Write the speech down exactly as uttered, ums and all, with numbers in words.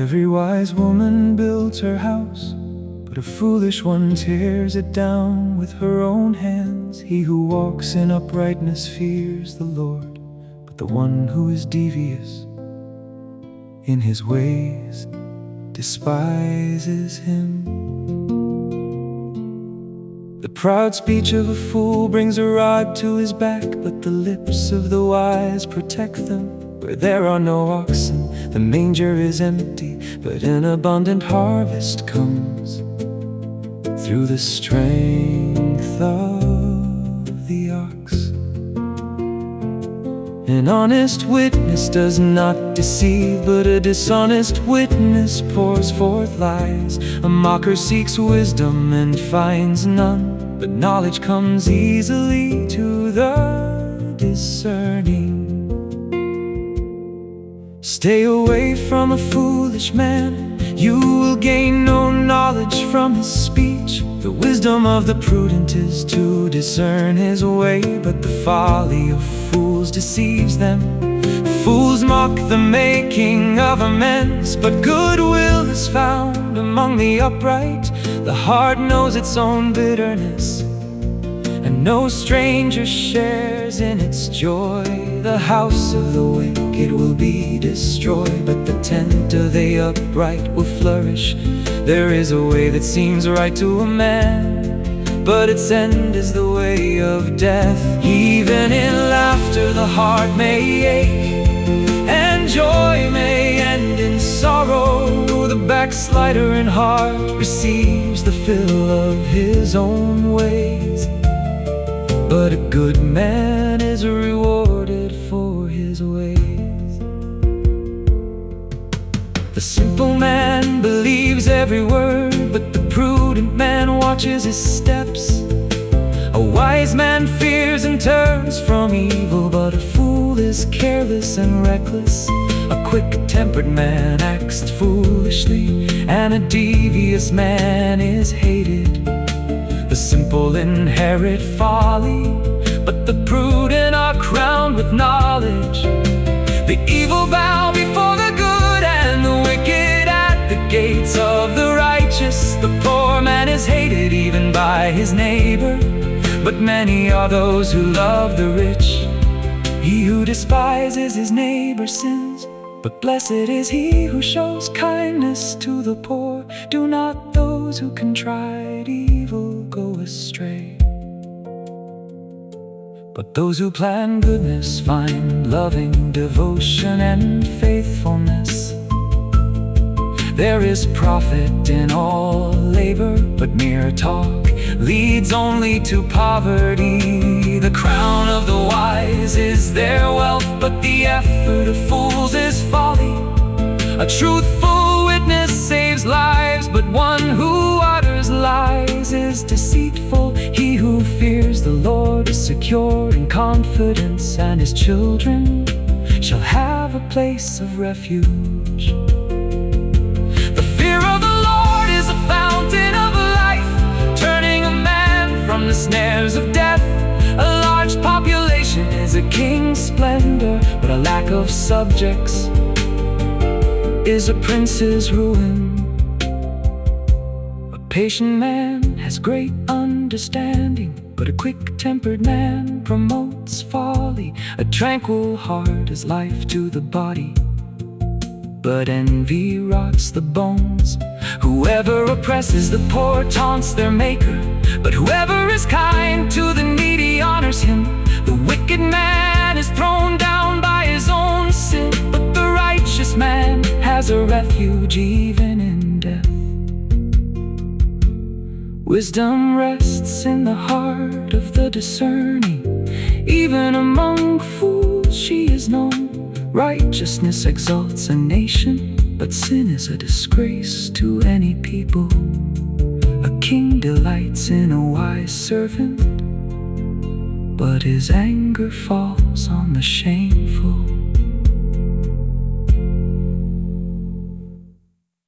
Every wise woman builds her house, but a foolish one tears it down with her own hands. He who walks in uprightness fears the Lord, but the one who is devious in his ways despises him. The proud speech of a fool brings a rod to his back, but the lips of the wise protect them. Where there are no oxen, the manger is empty, but an abundant harvest comes through the strength of the ox. An honest witness does not deceive, but a dishonest witness pours forth lies. A mocker seeks wisdom and finds none, but knowledge comes easily to the discerning. Stay away from a foolish man, you will gain no knowledge from his speech. The wisdom of the prudent is to discern his way, but the folly of fools deceives them. Fools mock the making of amends, but goodwill is found among the upright. The heart knows its own bitterness, and no stranger shares in its joy. The house of the wicked will be destroyed, but the tent of the upright will flourish. There is a way that seems right to a man, but its end is the way of death. Even in laughter the heart may ache, and joy may end in sorrow. The backslider in heart receives the fill of his own ways, but a good man is rewarded for his ways. The simple man believes every word, but the prudent man watches his steps. A wise man fears and turns from evil, but a fool is careless and reckless. A quick-tempered man acts foolishly, and a devious man is hated. The simple inherit folly, but the prudent are crowned with knowledge. The evil bow before the good, and the wicked at the gates of the righteous. The poor man is hated even by his neighbor, but many are those who love the rich. He who despises his neighbor sins, but blessed is he who shows kindness to the poor. Do not those who contrive evil go astray, but those who plan goodness find loving devotion and faithfulness. There is profit in all labor, but mere talk leads only to poverty. The crown of the wise is their wealth, but the effort of fools is folly. A truthful witness saves lives, but one who utters lies is deceitful. He who fears the Lord is secure in confidence, and his children shall have a place of refuge. The fear of the Lord is a fountain of life, turning a man from the snares of death. A large population is a king's splendor, but a lack of subjects is a prince's ruin. A patient man has great understanding, but a quick-tempered man promotes folly. A tranquil heart is life to the body, but envy rots the bones. Whoever oppresses the poor taunts their maker, but whoever is kind to the needy honors him. The wicked man is thrown down by his own sin, but the righteous man has a refuge even in death. Wisdom rests in the heart of the discerning, even among fools she is known. Righteousness exalts a nation, but sin is a disgrace to any people. A king delights in a wise servant, but his anger falls on the shameful.